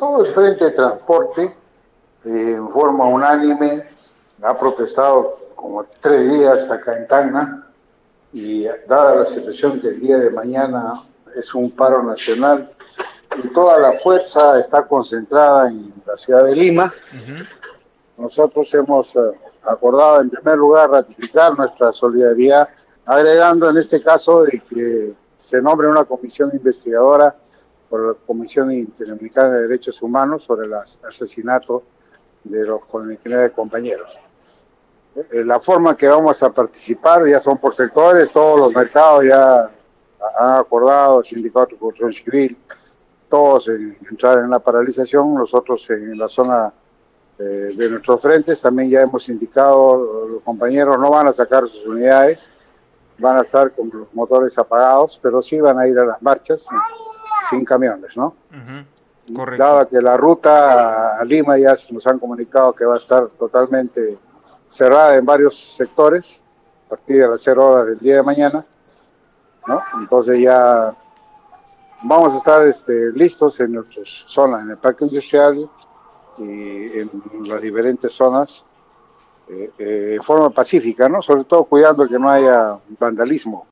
Todo el frente de transporte, en forma unánime, ha protestado como 3 días acá en Tacna, y dada la situación que el día de mañana es un paro nacional y toda la fuerza está concentrada en la ciudad de Lima, nosotros hemos acordado en primer lugar ratificar nuestra solidaridad, agregando en este caso de que se nombre una comisión investigadora por la Comisión Interamericana de Derechos Humanos sobre el asesinato de los 49 compañeros. La forma que vamos a participar ya son por sectores, todos los mercados ya han acordado, el Sindicato de Construcción Civil, todos entrar en la paralización, nosotros en la zona de nuestros frentes también ya hemos indicado, los compañeros no van a sacar sus unidades, van a estar con los motores apagados, pero sí van a ir a las marchas sin camiones, ¿no? Correcto. Dada que la ruta a Lima ya nos han comunicado que va a estar totalmente cerrada en varios sectores a partir de las 0 horas del día de mañana, ¿no? Entonces ya vamos a estar listos en nuestras zonas, en el parque industrial y en las diferentes zonas, de forma pacífica, ¿no? Sobre todo cuidando que no haya vandalismo.